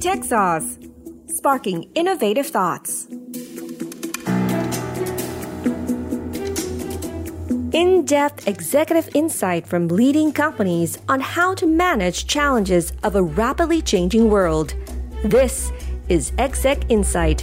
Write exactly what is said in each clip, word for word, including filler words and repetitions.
Tech Sauce, sparking innovative thoughts. In-depth executive insight from leading companies on how to manage challenges of a rapidly changing world. This is Exec Insight.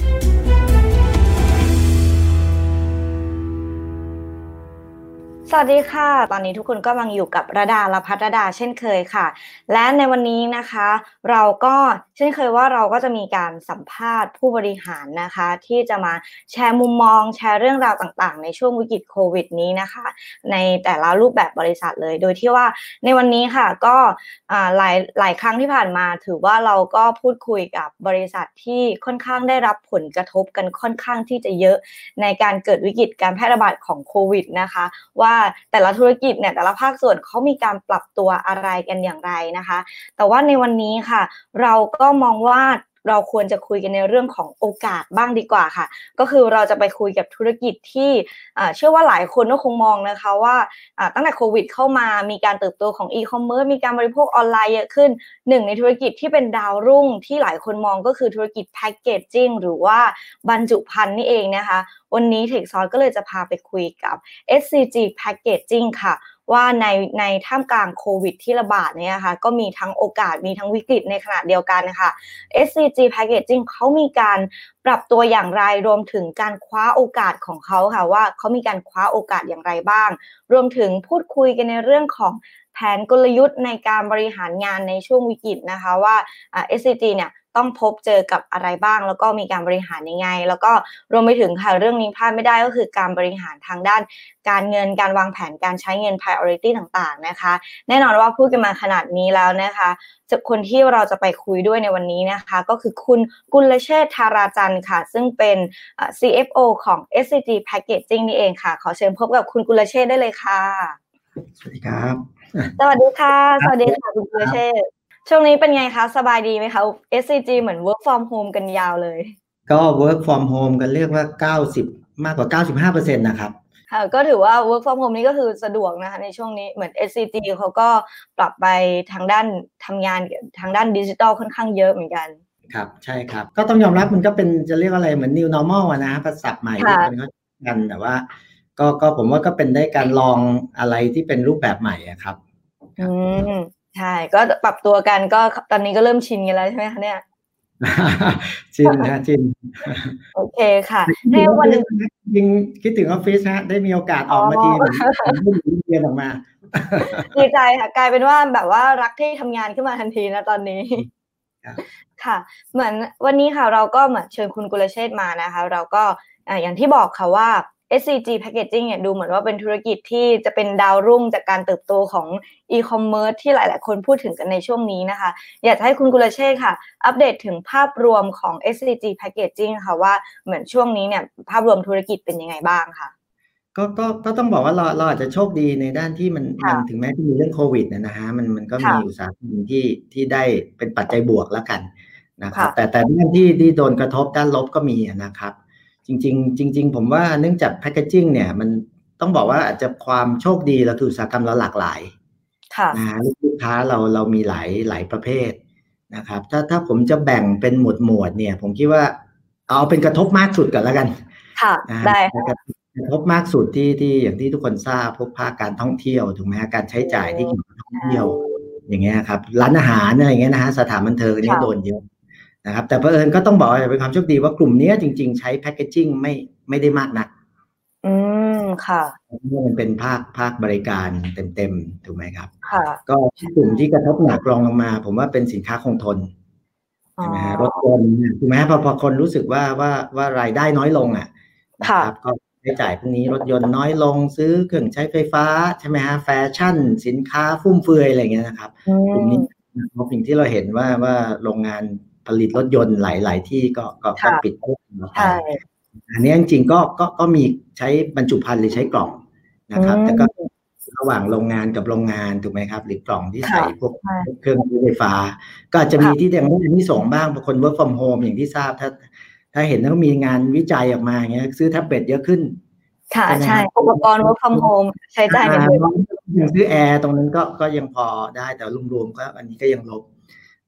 สวัสดีค่ะตอนนี้ทุกคนก็กำลังอยู่กับระดาลภัทรดาเช่นเคยค่ะและในวันนี้นะคะเราก็เช่นเคยว่าเราก็จะมีการสัมภาษณ์ผู้บริหารนะคะที่จะมาแชร์มุมมองแชร์เรื่องราวต่างๆในช่วงวิกฤตโควิดนี้นะคะในแต่ละรูปแบบบริษัทเลยโดยที่ว่าในวันนี้ค่ะก็อ่าหลายหลายครั้งที่ผ่านมาถือว่าเราก็พูดคุยกับบริษัทที่ค่อนข้างได้รับผลกระทบกันค่อนข้างที่จะเยอะในการเกิดวิกฤตการแพร่ระบาดของโควิดนะคะว่าแต่ละธุรกิจเนี่ยแต่ละภาคส่วนเขามีการปรับตัวอะไรกันอย่างไรนะคะแต่ว่าในวันนี้ค่ะเราก็มองว่าเราควรจะคุยกันในเรื่องของโอกาสบ้างดีกว่าค่ะก็คือเราจะไปคุยกับธุรกิจที่เชื่อว่าหลายคนก็คงมองนะคะว่าตั้งแต่โควิดเข้ามามีการเติบโตของอีคอมเมิร์ซมีการบริโภคออนไลน์เยอะขึ้นหนึ่งในธุรกิจที่เป็นดาวรุ่งที่หลายคนมองก็คือธุรกิจแพ็คเกจจิ้งหรือว่าบรรจุภัณฑ์นี่เองนะคะวันนี้ Tech Sauce ก็เลยจะพาไปคุยกับ เอส ซี จี Packaging ค่ะว่าในในท่ามกลางโควิดที่ระบาดเนี่ยนะคะก็มีทั้งโอกาสมีทั้งวิกฤตในขณะเดียวกันนะคะ เอส ซี จี Packaging เขามีการปรับตัวอย่างไรรวมถึงการคว้าโอกาสของเขาค่ะว่าเขามีการคว้าโอกาสอย่างไรบ้างรวมถึงพูดคุยกันในเรื่องของแผนกลยุทธ์ในการบริหารงานในช่วงวิกฤตนะคะว่าอ่า เอส ซี จี เนี่ยต้องพบเจอกับอะไรบ้างแล้วก็มีการบริหารยังไงแล้วก็รวมไปถึงค่ะเรื่องนี้พลาดไม่ได้ก็คือการบริหารทางด้านการเงินการวางแผนการใช้เงิน priority ต่างๆนะคะแน่นอนว่าพูดกันมาขนาดนี้แล้วนะคะคนที่เราจะไปคุยด้วยในวันนี้นะคะก็คือคุณกุลเชษฐ์ธาราจันทร์ค่ะซึ่งเป็น ซี เอฟ โอ ของ เอส ซี จี Packaging นี่เองค่ะขอเชิญพบกับคุณกุลเชษฐ์ได้เลยค่ะสวัสดีครับสวัสดีค่ะสวัสดีค่ะคุณกุลเชษฐ์ช่วงนี้เป็นไงคะสบายดีไหมคะ เอส ซี จี เหมือน work from home กันยาวเลยก็ work from home กันเรียกว่าเก้าสิบมากกว่า เก้าสิบห้าเปอร์เซ็นต์ นะครับค่ะก็ถือว่า work from home นี่ก็คือสะดวกนะคะในช่วงนี้เหมือน เอส ซี จี เขาก็ปรับไปทางด้านทำงานทางด้านดิจิทัลค่อนข้างเยอะเหมือนกันครับใช่ครับก็ต้องยอมรับมันก็เป็นจะเรียกอะไรเหมือน new normal อ่ะนะภาษาใหม่ที่คนเขากันแต่ว่าก็ก็ผมว่าก็เป็นได้การลองอะไรที่เป็นรูปแบบใหม่อ่ะครับอืมใช่ก็ปรับตัวกันก็ตอนนี้ก็เริ่มชินกันแล้วใช่ไหมคะเนี่ยชินนะชินโอเคค่ะในวันนึงจริงคิดถึงออฟฟิศฮะได้มีโอกาสออกมาทีเหมือนเรียนออกมาดีใจค่ะกลายเป็นว่าแบบว่ารักที่ทำงานขึ้นมาทันทีนะตอนนี้ค่ะเหมือนวันนี้ค่ะเราก็เหมือนเชิญคุณกุลเชษฐ์มานะคะเราก็อย่างที่บอกค่ะว่าเอส ซี จี Packaging เนี่ยดูเหมือนว่าเป็นธุรกิจที่จะเป็นดาวรุ่งจากการเติบโตของอีคอมเมิร์ซที่หลายๆคนพูดถึงกันในช่วงนี้นะคะอยากให้คุณกุลเชษฐ์ค่ะอัปเดตถึงภาพรวมของ เอส ซี จี Packaging ค่ะว่าเหมือนช่วงนี้เนี่ยภาพรวมธุรกิจเป็นยังไงบ้างค่ะก็ก็ก็ต้องบอกว่าเราเราอาจจะโชคดีในด้านที่มันมันถึงแม้จะมีเรื่องโควิดนะฮะมันมันก็มีอุตสาหกรรมที่ที่ได้เป็นปัจจัยบวกแล้วกันนะครับแต่แต่ด้านที่ที่โดนกระทบด้านลบก็มีนะครับจริงๆจริงๆผมว่าเนื่องจากแพคเกจิ้งเนี่ยมันต้องบอกว่าอาจจะความโชคดีเราคืออุตสาหกรรมเราหลากหลายนะฮะลูกค้าเราเรามีหลายหลายประเภทนะครับถ้าถ้าผมจะแบ่งเป็นหมวดหมวดเนี่ยผมคิดว่าเอาเป็นกระทบมากสุดกันแล้วกันค่ะได้กระทบมากสุดที่ที่อย่างที่ทุกคนทราบพวกภาคการท่องเที่ยวถูกไหมฮะการใช้จ่ายที่เกี่ยวกับท่องเที่ยวอย่างเงี้ยครับร้านอาหารอะไรอย่างเงี้ยนะฮะสถานบันเทิงนี่โดนเยอะนะครับแต่เผอิญก็ต้องบอกว่าเป็นความโชคดีว่ากลุ่มนี้จริงๆใช้แพคเกจิ้งไม่ไม่ได้มากนักอืมค่ะเพราะมันเป็นภาคภาคบริการเต็มๆถูกไหมครับค่ะก็กลุ่มที่กระทบหนักรองลงมาผมว่าเป็นสินค้าคงทนใช่ไหมฮะรถยนต์ถูกไหมพอพอคนรู้สึกว่าว่าว่ารายได้น้อยลงอ่ะนะครับก็ใช้จ่ายพวกนี้รถยนต์น้อยลงซื้อเครื่องใช้ไฟฟ้าใช่ไหมฮะแฟชั่นสินค้าฟุ่มเฟือยอะไรเงี้ยนะครับกลุ่มนี้เพราะสิ่งที่เราเห็นว่าว่าโรงงานผลิตรถยนต์หลายๆที่ก็ก็ก็ปิดตัวไปอันนี้จริงๆก็ก็ก็มีใช้บรรจุภัณฑ์หรือใช้กล่องนะครับแต่ก็ระหว่างโรงงานกับโรงงานถูกไหมครับหรือกล่องที่ใส่พวกเครื่องใช้ไฟฟ้าก็อาจจะมีที่ยังไม่ได้ที่ส่งบ้างบางคน work from home อย่างที่ทราบถ้าถ้าเห็นว่ามีงานวิจัยออกมาอย่างเงี้ยซื้อแท็บเล็ตเยอะขึ้นค่ะใช่อุปกรณ์ work from home ใช้จ่ายเป็นเยอะอย่างซื้อแอร์ตรงนั้นก็ก็ยังพอได้แต่รวมๆก็อันนี้ก็ยังลบ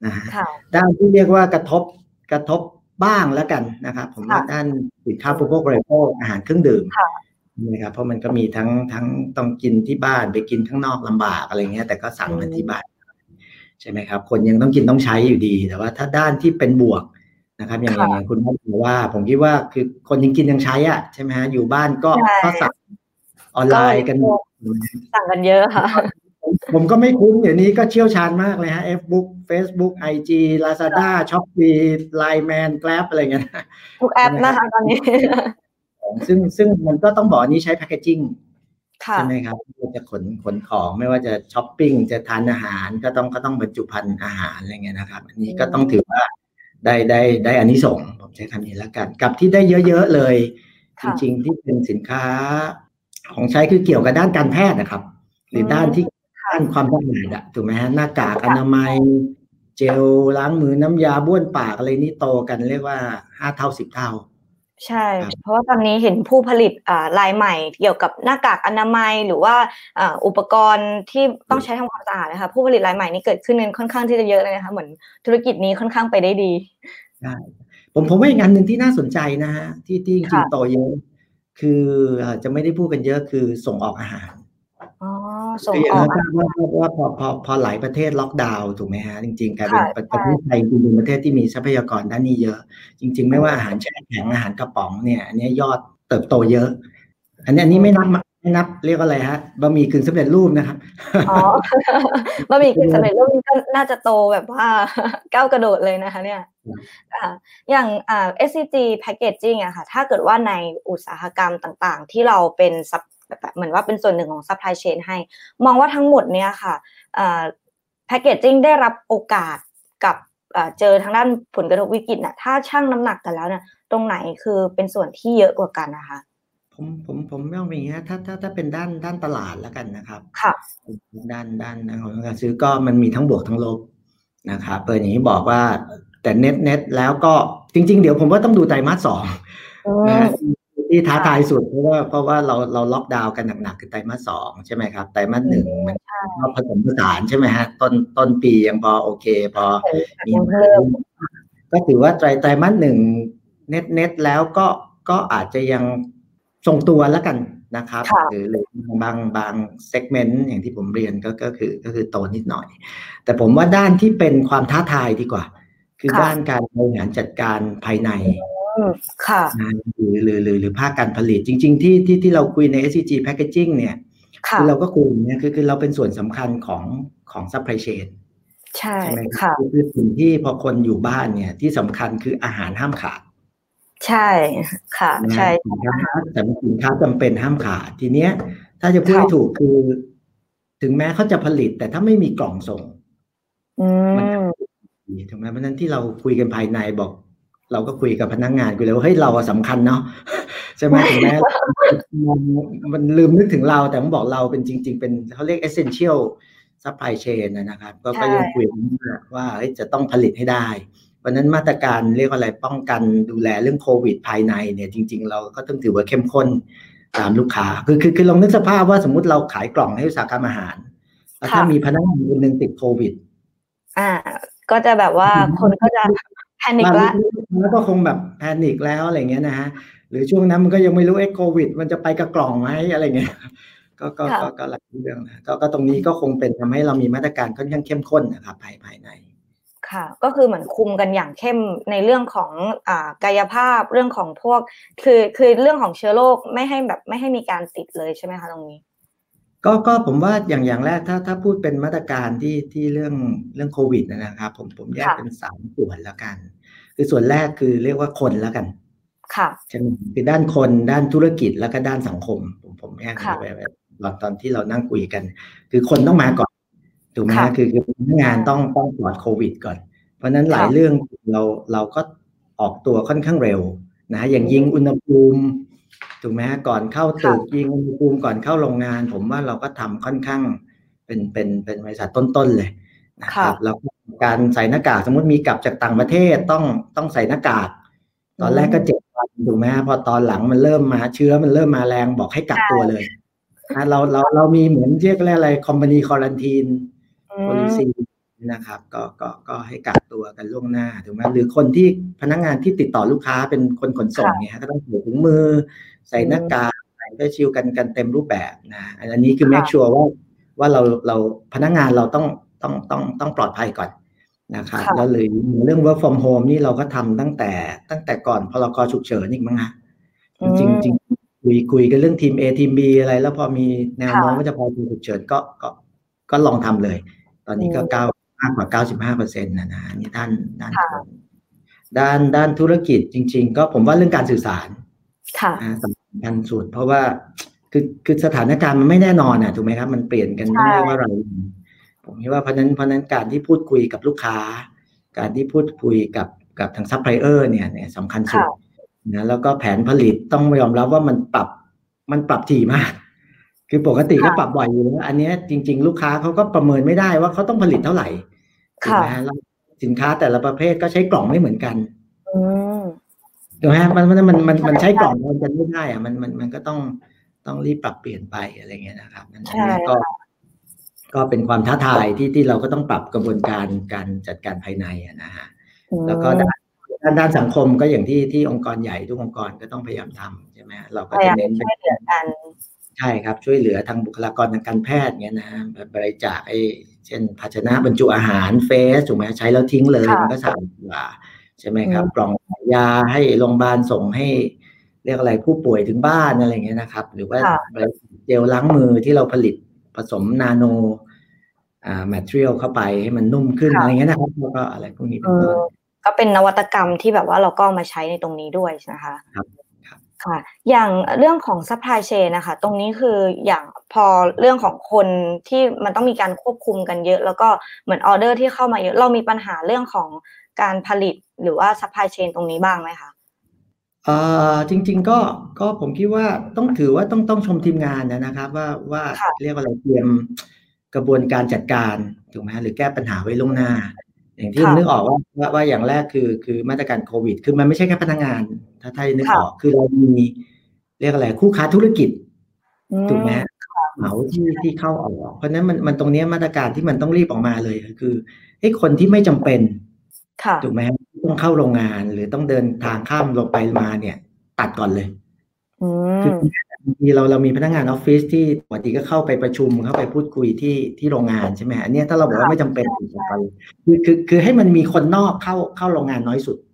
นะฮะด้านที่เรียกว่ากระทบกระทบบ้างแล้วกันนะครับผมว่าด้านสินค้าอุปโภคบริโภคอาหารเครื่องดื่มนะครับเพราะมันก็มีทั้งทั้งต้องกินที่บ้านไปกินข้างนอกลำบากอะไรเงี้ยแต่ก็สั่งมาที่บ้านใช่ไหมครับคนยังต้องกินต้องใช้อยู่ดีแต่ว่าถ้าด้านที่เป็นบวกนะครับอย่างอย่างคุณพ่อบอกว่าผมคิดว่าคือคนยังกินยังใช้อ่ะใช่ไหมฮะอยู่บ้านก็ก็สั่งออนไลน์กันสั่งกันเยอะค่ะผมก็ไม่คุ้นเดี๋ยวนี้ก็เชี่ยวชาญมากเลยฮะ Facebook Facebook ไอ จี Lazada Shopee ไลน์ แมน Grab อะไรเงี้ยทุกแอปนะคะตอนนี้ซึ่งซึ่งมันก็ต้องบอกนี้ใช้แพคเกจจิ้งใช่ไหมครับจะขนขนของไม่ว่าจะช้อปปิ้งจะทานอาหารก็ต้องก็ต้องบรรจุภัณฑ์อาหารอะไรเงี้ยนะครับอันนี้ก็ต้องถือว่าได้ได้ได้อานิสงส์ผมใช้คำนี้แล้วกันกับที่ได้เยอะๆเลยจริงๆที่เป็นสินค้าของใช้คือเกี่ยวกับด้านการแพทย์นะครับหรือด้านที่ด้านความสะอาดอะถูกไหมฮะหน้ากากอนามัยเจลล้างมือน้ำยาบ้วนปากอะไรนี่โตกันเรียกว่าห้าเท่าสิบเท่าใช่เพราะว่าตอนนี้เห็นผู้ผลิตอ่ารายใหม่เกี่ยวกับหน้ากากอนามัยหรือว่าอ่าอุปกรณ์ที่ต้องใช้ทำความสะอาดนะคะผู้ผลิตรายใหม่นี่เกิดขึ้นค่อนข้างที่จะเยอะเลยนะคะเหมือนธุรกิจนี้ค่อนข้างไปได้ดีใช่ผมผมว่าอีกอันหนึ่งที่น่าสนใจนะฮะที่ที่จริงๆโตเยอะคือจะไม่ได้พูดกันเยอะคือส่งออกอาหารอ๋อส่งออกว่าว่าพอพอพอหลายประเทศล็อกดาวน์ถูกไหมฮะจริงๆกลายเป็นประเทศไทยจริงๆประเทศที่มีทรัพยากรด้านนี้เยอะจริงๆไม่ว่าอาหารแช่แข็งอาหารกระป๋องเนี่ยอันนี้ยอดเติบโตเยอะอันนี้อันนี้ไม่นับไม่นับเรียกว่าอะไรฮะบะหมี่กึ่งสำเร็จรูปนะครับอ๋อบะหมี่กึ่งสำเร็จรูปนี่ก็น่าจะโตแบบว่าก้าวกระโดดเลยนะคะเนี่ยอย่างอ่า เอส ซี จี Packaging อะค่ะถ้าเกิดว่าในอุตสาหกรรมต่างๆที่เราเป็นเหมือนว่าเป็นส่วนหนึ่งของ supply chain ให้มองว่าทั้งหมดเนี่ยค่ะอ่า packaging ได้รับโอกาสกับอ่าเจอทางด้านผลกระทบวิกฤตน่ะถ้าชั่งน้ำหนักกันแล้วเนี่ยตรงไหนคือเป็นส่วนที่เยอะกว่ากันนะคะผมผมผมไม่เอาอย่างเงี้ยถ้าถ้าถ้าเป็นด้านด้านตลาดแล้วกันนะครับค่ะด้านด้านของการซื้อก็มันมีทั้งบวกทั้งลบนะครับเปิดอย่างนี้บอกว่าแต่เน็ตเน็ตแล้วก็จริงๆเดี๋ยวผมว่าต้องดูไตรมาสสองนะที่ท้าทายสุดเพราะว่าเพราะว่าเราเราล็อกดาวน์กันหนักๆคือไตรมาสสองใช่ไหมครับไตรมาสหนึ่งมันก็ผสมผสานใช่ไหมฮะต้นต้นปียังพอโอเคพอมีก็ถือว่าไตรไตรมาสหนึ่งเน็ตเน็ตแล้วก็ก็อาจจะยังทรงตัวแล้วกันนะครับหรือหรือบางบางเซกเมนต์อย่างที่ผมเรียนก็ก็คือก็คือโตนิดหน่อยแต่ผมว่าด้านที่เป็นความท้าทายดีกว่าคือด้านการบริหารจัดการภายในค่ะหรือหรือหรือหรือภาคการผลิตจริงๆที่ที่ที่เราคุยใน เอส ซี จี Packaging เนี่ยคือเราก็คุยเนี่ยคือคือเราเป็นส่วนสำคัญของของ supply chain ใช่ไหมค่ะคือสิ่งที่พอคนอยู่บ้านเนี่ยที่สำคัญคืออาหารห้ามขาดใช่ค่ะใช่แต่สินค้าจำเป็นห้ามขาดทีเนี้ยถ้าจะพูดให้ถูกคือถึงแม้เขาจะผลิตแต่ถ้าไม่มีกล่องส่งมันถูกไหมเพราะนั้นที่เราคุยกันภายในบอกเราก็คุยกับพนักงานคุยเลยว่าเฮ้ยเราสำคัญเนาะใช่ไหมถึงแม้มันลืมนึกถึงเราแต่ผมบอกเราเป็นจริงๆเป็นเขาเรียก essential supply chain นะครับก็ก็ยังคุยกันว่าจะต้องผลิตให้ได้เพราะนั้นมาตรการเรียกว่าอะไรป้องกันดูแลเรื่องโควิดภายในเนี่ยจริงๆเราก็ต้องถือว่าเข้มข้นตามลูกค้าคือคือคือลองนึกสภาพว่าสมมุติเราขายกล่องให้อุตสาหกรรมอาหารแล้วถ้ามีพนักงานคนนึงติดโควิดอ่าก็จะแบบว่าคนก็จะแพนิคแล้วแล้วก็คงแบบแพนิคแล้วอะไรเงี้ยนะฮะหรือช่วงนั้นมันก็ยังไม่รู้ไอ้โควิดมันจะไปกับกล่องไหมอะไรเงี้ยก็ก็ก็ก็หลายเรื่องนะก็ก็ตรงนี้ก็คงเป็นทำให้เรามีมาตรการค่อนข้างเข้มข้นนะครับภายภายในค่ะก็คือเหมือนคุมกันอย่างเข้มในเรื่องของอ่ากายภาพเรื่องของพวกคือคือเรื่องของเชื้อโรคไม่ให้แบบไม่ให้มีการติดเลยใช่ไหมคะตรงนี้ก็ก็ผมว่าอย่างอย่างแรกถ้าถ้าพูดเป็นมาตรการที่ที่เรื่องเรื่องโควิดนะครับผมผมแยกเป็นสามส่วนแล้วกันคือส่วนแรกคือเรียกว่าคนแล้วกันค่ะใช่ไหมคือด้านคนด้านธุรกิจแล้วก็ด้านสังคมผมผมแยกไปแบบตอนตอนที่เรานั่งคุยกันคือคนต้องมาก่อนถูกไหมคือคือพนักงานต้องต้องปลอดโควิดก่อนเพราะนั้นหลายเรื่องเราเราก็ออกตัวค่อนข้างเร็วนะอย่างยิงอุณหภูมิถูกไหมก่อนเข้าตึกยิงอุณหภูมิก่อนเข้าโรงงานผมว่าเราก็ทำค่อนข้างเป็นเป็นเป็นบริษัทต้นๆเลยนะครับแล้วการใส่หน้ากากสมมติมีกลับจากต่างประเทศต้องต้องใส่หน้ากากตอนแรกก็เจ็ดวันถูกไหมพอตอนหลังมันเริ่มมาเชื้อมันเริ่มมาแรงบอกให้กักตัวเลยนะเราเราเรามีเหมือนเรียกอะไร company quarantine policy นะครับก็ก็ก็ให้กักตัวกันล่วงหน้าถูกไหมหรือคนที่พนักงานที่ติดต่อลูกค้าเป็นคนขนส่งเนี่ยก็ต้องใส่ถุงมือใส่หน้ากากใส่เฟซชิลด์กันกันเต็มรูปแบบนะอันนี้คือ make sure ว่าว่าเราเราพนักงานเราต้องต้องต้องต้องปลอดภัยก่อนนะครับแล้วเลยเรื่อง work from home นี่เราก็ทำตั้งแต่ตั้งแต่ก่อนพรกฉุกเฉินอีกมั้งฮะจริงจริงคุยคุยกันเรื่องทีม A ทีม B อะไรแล้วพอมีแนวโน้มว่าจะพอฉุกเฉินก็ก็ก็ลองทำเลยตอนนี้ก็เก้ามากกว่า เก้าสิบห้าเปอร์เซ็นต์ นะนะนี่ด้านด้านด้านด้านธุรกิจจริงๆก็ผมว่าเรื่องการสื่อสารสำคัญสุดเพราะว่าคือคือสถานการณ์มันไม่แน่นอนอ่ะถูกไหมครับมันเปลี่ยนกันไม่ว่าอะไรผมคิดว่าเพราะนั้นเพราะนั้นการที่พูดคุยกับลูกค้าการที่พูดคุยกับกับทางซัพพลายเออร์เนี่ยเนี่ยสำคัญสุดนะแล้วก็แผนผลิตต้องยอมรับว่ามันปรับมันปรับถี่มากคือปกติก็ปรับบ่อยอยู่แล้วอันนี้จริงๆลูกค้าเขาก็ประเมินไม่ได้ว่าเขาต้องผลิตเท่าไหร่ถูกไหมฮะแล้วสินค้าแต่ละประเภทก็ใช้กล่องไม่เหมือนกันถูกไหมมันมันมันมันมันใช้กล่องกันไม่ได้อะมันมันมันก็ต้องต้องรีบปรับเปลี่ยนไปอะไรเงี้ยนะครับนั่นก็ก็เป็นความท้าทายที่ที่เราก็ต้องปรับกระบวนการการจัดการภายในนะฮะแล้วก็ด้านด้านสังคมก็อย่างที่ที่องค์กรใหญ่ทุกองค์กรก็ต้องพยายามทำใช่ไหมเราก็จะเน้นช่วยเหลือกันใช่ครับช่วยเหลือทางบุคลากรทางการแพทย์เงี้ยนะแบบบริจาคไอ้เช่นภาชนะบรรจุอาหารเฟสถูกไหมใช้แล้วทิ้งเลยมันก็สะอาดกว่าใช่ไหมครับกล่องยาให้โรงพยาบาลส่งให้เรียกอะไรผู้ป่วยถึงบ้านอะไรเงี้ยนะครับหรือว่าเจลล้างมือที่เราผลิตผสมนาโนอ่าแมทริอลเข้าไปให้มันนุ่มขึ้นอะไรเงี้ยนะครับแล้วก็อะไรพวกนี้เป็นต้นก็เป็นนวัตกรรมที่แบบว่าเราก็มาใช้ในตรงนี้ด้วยนะคะครับค่ะอย่างเรื่องของ supply chain นะคะตรงนี้คืออย่างพอเรื่องของคนที่มันต้องมีการควบคุมกันเยอะแล้วก็เหมือนออเดอร์ที่เข้ามาเยอะเรามีปัญหาเรื่องของการผลิตหรือว่า supply chain ตรงนี้บ้างไหมคะเอ่อจริงๆก็ก็ผมคิดว่าต้องถือว่าต้องต้องชมทีมงานนะครับว่าว่าเรียกว่าอะไรเตรียมกระบวนการจัดการถูกไหมหรือแก้ปัญหาไว้ล่วงหน้าอย่างที่นึกออกว่าว่าว่าอย่างแรกคือคือมาตรการโควิดคือมันไม่ใช่แค่พนักงานถ้าถ้านึกออกคือเรามีเรียกอะไรคู่ค้าธุรกิจถูกไหมเหมาที่ที่เข้าออกเพราะนั้นมันมันตรงนี้มาตรการที่มันต้องรีบออกมาเลยคือให้คนที่ไม่จำเป็นถูกไหมต้องเข้าโรงงานหรือต้องเดินทางข้ามลงไปมาเนี่ยตัดก่อนเลยคือบางทีเราเรามีพนักงานออฟฟิศที่ปกติก็เข้าไปประชุมเข้าไปพูดคุยที่ที่โรงงานใช่ไหมอันนี้ถ้าเราบอกว่าไม่จำเป็นคือคือคือให้มันมีคนนอกเข้าเข้าโรงงานน้อยสุด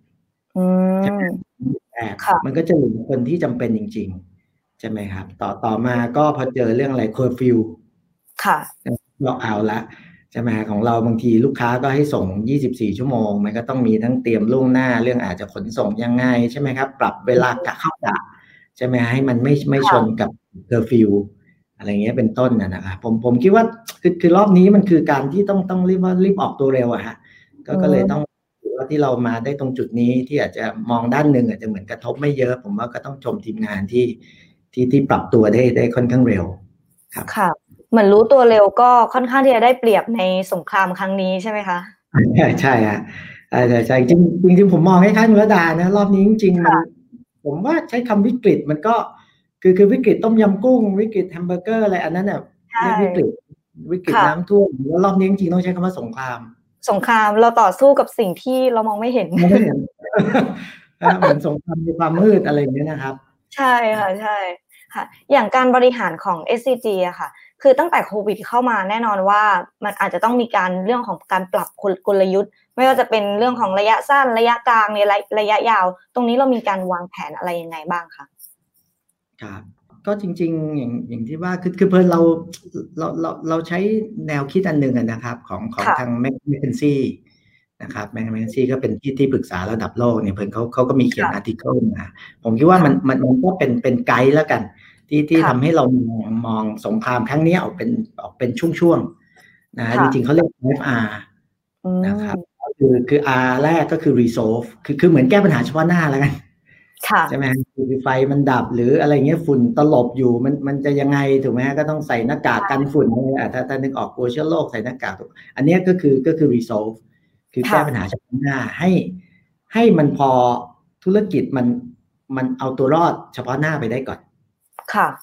แต่มันก็จะเหลือคนที่จำเป็นจริงๆใช่ไหมครับต่อต่อมาก็พอเจอเรื่องอะไรเคอร์ฟิวค่ะเราเอาละใช่ไหมของเราบางทีลูกค้าก็ให้ส่งยี่สิบสี่ชั่วโมงมันก็ต้องมีทั้งเตรียมล่วงหน้าเรื่องอาจจะขนส่งยังไงใช่ไหมครับปรับเวลากะเข้ากะใช่ไหมให้มันไม่ไม่ชนกับเคอร์ฟิวอะไรเงี้ยเป็นต้นนะครับผมผมคิดว่าคือคือรอบนี้มันคือการที่ต้องต้องรีบว่ารีบออกตัวเร็วอะฮะก็ก็เลยต้องว่าที่เรามาได้ตรงจุดนี้ที่อาจจะมองด้านหนึ่งอาจจะเหมือนกระทบไม่เยอะผมว่าก็ต้องชมทีมงานที่ที่ที่ปรับตัวได้ได้ค่อนข้างเร็วครับค่ะเหมือนรู้ตัวเร็วก็ค่อนข้างที่จะได้เปรียบในสงครามครั้งนี้ใช่ไหมคะใช่ใช่ฮะใช่ใช่จริงจริงผมมองให้ค่ายมุรดานะรอบนี้จริงๆมันผมว่าใช้คำวิกฤตมันก็คือคือวิกฤตต้มยำกุ้งวิกฤตแฮมเบอร์เกอร์อะไรอันนั้นเนี่ยเรียกวิกฤตวิกฤตน้ำท่วมแล้วรอบนี้จริงๆต้องใช้คำว่าสงครามสงครามเราต่อสู้กับสิ่งที่เรามองไม่เห็นไม่เห็นเหมือนสงครามในความมืดอะไรอย่างเงี้ยนะครับใช่ค่ะใช่ค่ะอย่างการบริหารของ เอส ซี จี อะค่ะคือตั้งแต่โควิดเข้ามาแน่นอนว่ามันอาจจะต้องมีการเรื่องของการปรับกลยุทธ์ไม่ว่าจะเป็นเรื่องของระยะสั้นระยะกลางในระยะยาวตรงนี้เรามีการวางแผนอะไรยังไงบ้างคะครับก็จริงๆอย่างอย่างที่ว่าคือคือเพิ่นเราเราเราเราใช้แนวคิดอันหนึ่งนะครับของของทางแมคเคนซี่นะครับแมคเคนซี่ก็เป็นที่ที่ปรึกษาระดับโลกเนี่ยเพิ่นเขาเขาก็มีเขียนอาร์ติเคิลมาผมคิดว่ามันมันมันก็เป็นเป็นไกด์แล้วกันที่ที่ทำให้เรามองมองสงครามครั้งนี้ออกเป็นออกเป็นช่วงๆนะจริงๆเขาเรียก เอฟ อาร์ นะครับคือคือ R แรกก็คือ resolve คือคือเหมือนแก้ปัญหาเฉพาะหน้าแล้วกันใช่ไหมคือไฟมันดับหรืออะไรเงี้ยฝุ่นตลบอยู่มันมันจะยังไงถูกไหมก็ต้องใส่หน้ากากกันฝุ่นอ่ะถ้าถ้านึกออกกลัวเชื้อโรคใส่หน้ากากอันนี้ก็คือก็คือ resolve คือแก้ปัญหาเฉพาะหน้าให้ให้มันพอธุรกิจมันมันเอาตัวรอดเฉพาะหน้าไปได้ก่อนค่ะ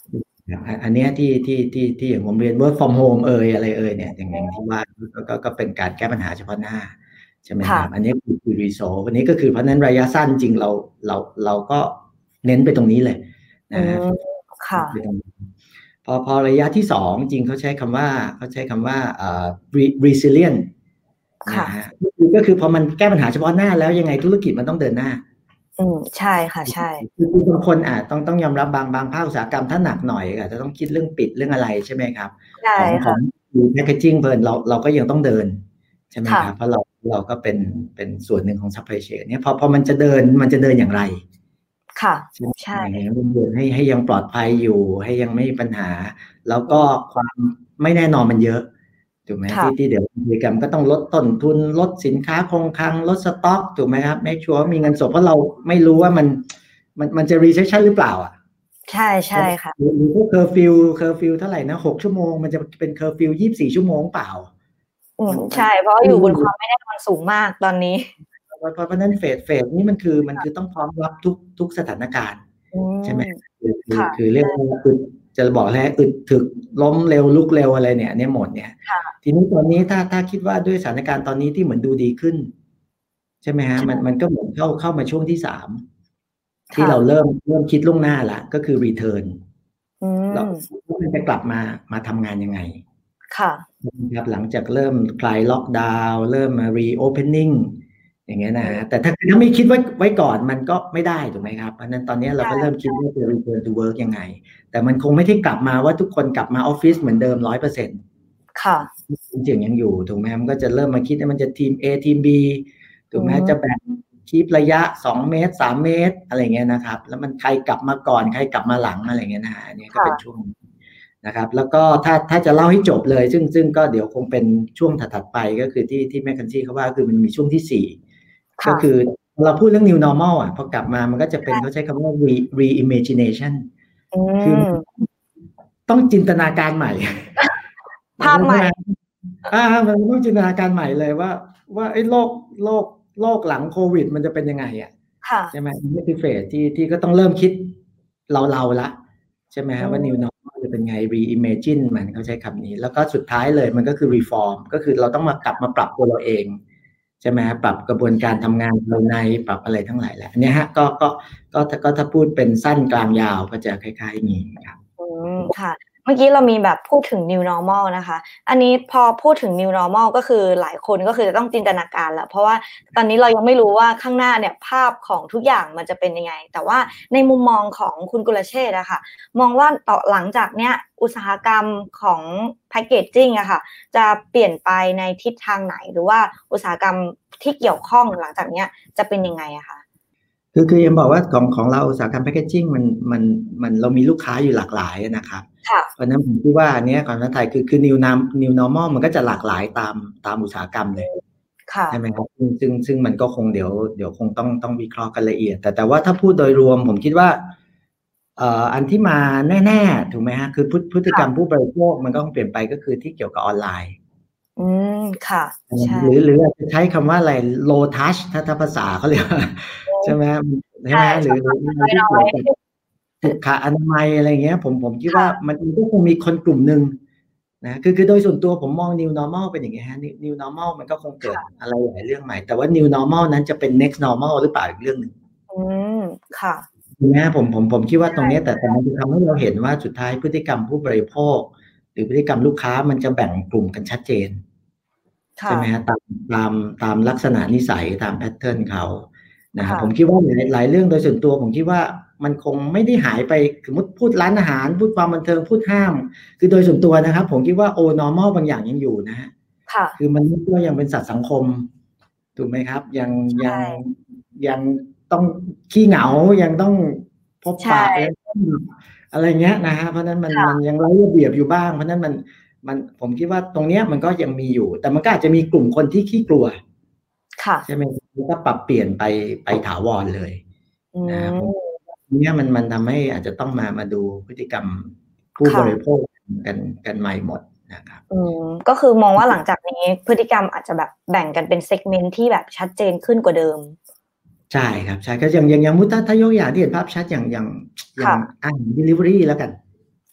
อันนี้ที่ที่ที่ที่อย่างผมเรียน work from home เอ่ยอะไรเอ่ยเนี่ยอย่างอย่างที่ว่าก็ก็เป็นการแก้ปัญหาเฉพาะหน้าใช่ไหมครับอันนี้คือ resolve วันนี้ก็คือเพราะนั้นระยะสั้นจริงเราเราเราก็เน้นไปตรงนี้เลยนะฮะพอพอระยะที่สองจริงเขาใช้คำว่าเขาใช้คำว่าเอ่อ resilient นะฮะก็คือพอมันแก้ปัญหาเฉพาะหน้าแล้วยังไงธุรกิจมันต้องเดินหน้าอืมใช่ค่ะใช่คือบางคนอาจต้องต้องยอมรับบางบางภาคอุตสาหกรรมถ้าหนักหน่อยอาจจะต้องคิดเรื่องปิดเรื่องอะไรใช่ไหมครับของของแพคเกจิ้งเพิ่นเราเราก็ยังต้องเดินใช่ไหมครับเพราะเราเราก็เป็นเป็นส่วนหนึ่งของซัพพลายเชนเนี่ยพอพอมันจะเดินมันจะเดินอย่างไรค่ะใช่ให้ให้ให้ยังปลอดภัยอยู่ให้ยังไม่มีปัญหาแล้วก็ความไม่แน่นอนมันเยอะถูกไหมที่ที่เดี๋ยวกิจกรรมก็ต้องลดต้นทุนลดสินค้าคงคลังลดสต็อกถูกไหมครับไม่ชัวร์มีเงินสดเพราะเราไม่รู้ว่ามันมันมันจะ recession หรือเปล่าอ่ะใช่ใช่ค่ะหรือเคอร์ฟิวเคอร์ฟิวเท่าไหร่นะหกชั่วโมงมันจะเป็นเคอร์ฟิวยี่สิบสี่ชั่วโมงเปล่าอืมใช่เพราะอยู่บนความไม่แน่นอนสูงมากตอนนี้เพราะเพราะนั้นเฟสเฟสนี้มันคือมันคือต้องพร้อมรับทุกทุกสถานการณ์ใช่ไหมคือคือคือเรียกว่าคือจะบอกแล้วอึดถึกล้มเร็วลุกเร็วอะไรเนี่ยเนี่ยหมดเนี่ยทีนี้ตอนนี้ถ้าถ้าคิดว่าด้วยสถานการณ์ตอนนี้ที่เหมือนดูดีขึ้นใช่ไหมฮะมันมันก็เหมือนเข้าเข้ามาช่วงที่สามที่เราเริ่มเริ่มคิดล่วงหน้าละก็คือ return เรามันจะกลับมามาทำงานยังไงค่ะครับหลังจากเริ่มคลายล็อกดาวน์เริ่มมา reopening อย่างเงี้ยนะแต่ถ้าถ้าไม่คิดไว้ไว้ก่อนมันก็ไม่ได้ถูกไหมครับเพราะนั้นตอนนี้เราก็เริ่มคิดว่าจะ return to work ยังไงแต่มันคงไม่ได้กลับมาว่าทุกคนกลับมาออฟฟิศเหมือนเดิม ร้อยเปอร์เซ็นต์ค่ะจริงๆยังอยู่ถูกไหมมันก็จะเริ่มมาคิดว่ามันจะทีม A ทีม B ถูกไหมจะแบ่งคีประยะสองเมตรสามเมตรอะไรเงี้ยนะครับแล้วมันใครกลับมาก่อนใครกลับมาหลังอะไรเงี้ยนะฮะอันนี้ก็เป็นช่วงนะครับแล้วก็ถ้าถ้าจะเล่าให้จบเลยซึ่งซึ่งก็เดี๋ยวคงเป็นช่วงถัดๆไปก็คือที่ที่แมคเคนซี่เขาว่าคือมันมีช่วงที่สี่ก็คือเราพูดเรื่อง new normal อ่ะพอกลับมามันก็จะเป็นเขาใช้คำว่า re reimagination คือต้องจินตนาการใหม่ภาพใหม่อ่ามันต้องจินตนาการใหม่เลยว่าว่าไอ้โลกโลกโลกหลังโควิดมันจะเป็นยังไงอ่ะใช่ไหมนี่คือเฟสที่ที่ก็ต้องเริ่มคิดเราเราละใช่ไหมว่า new normal จะเป็นไง reimagine มันเขาใช้คำนี้แล้วก็สุดท้ายเลยมันก็คือ reform ก็คือเราต้องมากลับมาปรับตัวเราเองใช่ไหมปรับกระบวนการทำงานภายในปรับอะไรทั้งหลายแหละอันนี้ฮะก็ก็ก็ก็ถ้าพูดเป็นสั้นกลางยาวก็จะคล้ายๆนี้ครับอืมค่ะเมื่อกี้เรามีแบบพูดถึง new normal นะคะอันนี้พอพูดถึง new normal ก็คือหลายคนก็คือจะต้องจินตนาการแล้วเพราะว่าตอนนี้เรายังไม่รู้ว่าข้างหน้าเนี่ยภาพของทุกอย่างมันจะเป็นยังไงแต่ว่าในมุมมองของคุณกุลเชษฐ์อะค่ะมองว่าต่อหลังจากเนี้ยอุตสาหกรรมของแพคเกจจิ้งอะค่ะจะเปลี่ยนไปในทิศทางไหนหรือว่าอุตสาหกรรมที่เกี่ยวข้องหลังจากเนี้ยจะเป็นยังไงอะคะคือคือยังบอกว่าของของเราอุตสาหกรรมแพคเกจจิ้งมันมันมันเรามีลูกค้าอยู่หลากหลายนะครับเพราะนั้นผมคิดว่าอันนี้ของไทยคือคือ new new normal มันก็จะหลากหลายตามตามอุตสาหกรรมเลยใช่ไหมครับซึ่งซึ่งซึ่งมันก็คงเดี๋ยวเดี๋ยวคงต้องต้องวิเคราะห์กันละเอียดแต่แต่ว่าถ้าพูดโดยรวมผมคิดว่าเอ่ออันที่มาแน่ๆถูกไหมฮะคือพฤติกรรมผู้บริโภคมันก็ต้องเปลี่ยนไปก็คือที่เกี่ยวกับออนไลน์อืมค่ะหรือหรือจะใช้คำว่าอะไร low touch ถ้าถ้าภาษาเขาเรียกใช่ไหมใช่ไหมหรือหรือที่เกี่ยวกับสุขอนามัยอะไรเงี้ยผมผมคิดว่ามันก็คงมีคนกลุ่มหนึ่งนะคือคือโดยส่วนตัวผมมอง new normal เป็นอย่างเงี้ยฮะ new normal มันก็คงเกิดอะไรหลายเรื่องใหม่แต่ว่า new normal นั้นจะเป็น next normal หรือเปล่าอีกเรื่องนึงอืมค่ะนะผมผมผมคิดว่าตรงนี้แต่แต่มันจะทำให้เราเห็นว่าสุดท้ายพฤติกรรมผู้บริโภคหรือพฤติกรรมลูกค้ามันจะแบ่งกลุ่มกันชัดเจนใช่ไหมฮะตามตามตามลักษณะนิสัยตามแพทเทิร์นเขานะครับผมคิดว่าหลายหลายเรื่องโดยส่วนตัวผมคิดว่ามันคงไม่ได้หายไปสมมติพูดร้านอาหารพูดความบันเทิงพูดห้ามคือโดยส่วนตัวนะครับผมคิดว่าโอ normal บางอย่างยังอยู่นะฮะคือมันก็ยังเป็นสัตว์สังคมถูกไหมครับยังยังยังต้องขี้เหงายังต้องพบปะอะไรเงี้ยนะฮะเพราะนั้นมันมันยังไร้ระเบียบอยู่บ้างเพราะนั้นมันมันผมคิดว่าตรงเนี้ยมันก็ยังมีอยู่แต่มันก็อาจจะมีกลุ่มคนที่ขี้กลัวใช่ไหมก็ปรับเปลี่ยนไปไปถาวรเลยนะครับเนี่ยมันมันทำให้อาจจะต้องมามาดูพฤติกรรมผู้บริโภคกันกันใหม่หมดนะครับอืมก็คือมองว่าหลังจากนี้พฤติกรรมอาจจะแบบแบ่งกันเป็นเซกเมนต์ที่แบบชัดเจนขึ้นกว่าเดิมใช่ครับใช่ก็อย่างอย่างอย่างมุตถ้ายกอย่างที่เห็นภาพชัดอย่างอย่างอย่างอาหาร delivery แล้วกัน